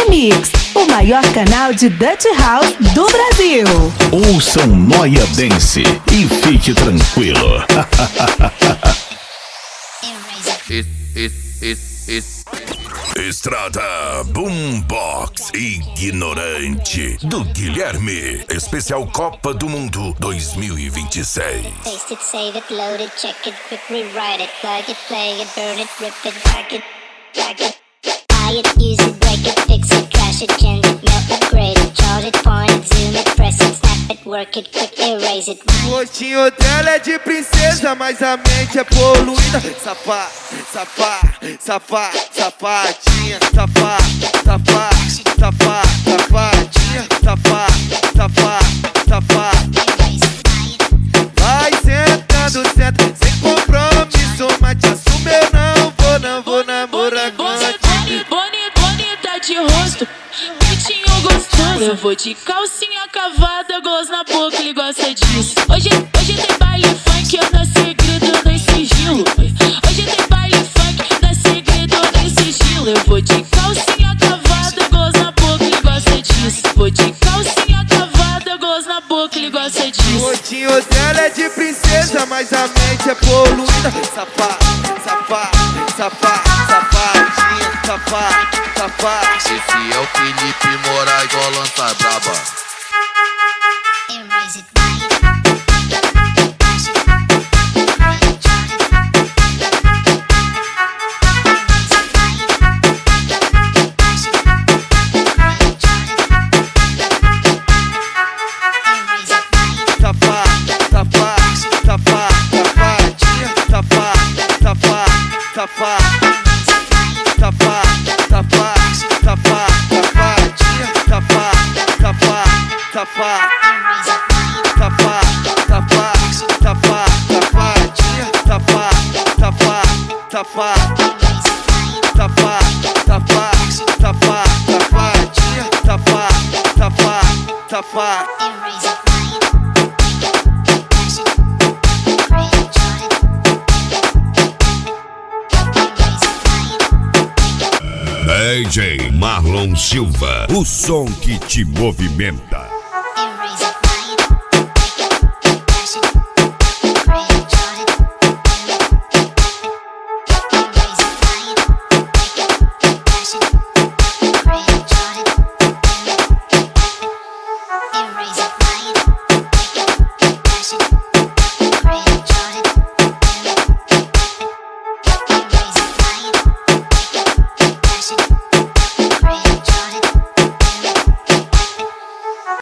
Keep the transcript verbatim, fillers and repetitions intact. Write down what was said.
Mix, o maior canal de Dutch House do Brasil. Ouça um Noia Dance e fique tranquilo. It, it, it, it. Estrada Boombox Ignorante do Guilherme. Especial Copa do Mundo dois mil e vinte e seis. Taste it, save it, load it, check it, quick rewrite it, plug it, play it, burn it, rip it, pack it, drag it, buy it, use it, break it, fix it, trash it, change it, melt, upgrade it, charge it, point it, zoom it, press it, snap it, work it, quick erase it. O rostinho dela é de princesa, mas a mente é poluída. Safá, safá, safá, safadinha, safá, safá, safá, safadinha, safá, safá, safá. Vai sentando, senta, sem compromisso, mas te assume, eu não vou, não vou namorar com Bonita de rosto, peitinho gostoso. Eu vou de calcinha cavada, gosto na boca, ele gosta disso. Hoje, hoje tem baile funk, eu dá segredo, eu dei sigilo. Hoje tem baile funk, dá segredo, eu dei sigilo. Eu vou de calcinha cavada, gosto na boca, ele gosta disso. Vou de calcinha cavada, gosto na boca, ele gosta disso. O rostinho dela é de princesa, mas a mente é poluída. Safá, safá, safá, safadinha, safá, safá. Esse é o Felipe Moraes, ó, lança braba. Erase it, Safá, safá, safá, safadinha, safá, safá, safá, safá, safá, safá, safadinha, safá, safá, safá, safá, safá, safá, safadinha, safá, safá, safá, safá, safá, safá, safadinha, safá, safá, safá. D J Marlon Silva, o som que te movimenta.